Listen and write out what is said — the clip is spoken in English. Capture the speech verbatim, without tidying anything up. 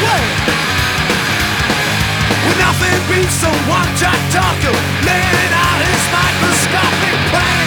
With nothing beats someone Jack Darko laying out his microscopic plan.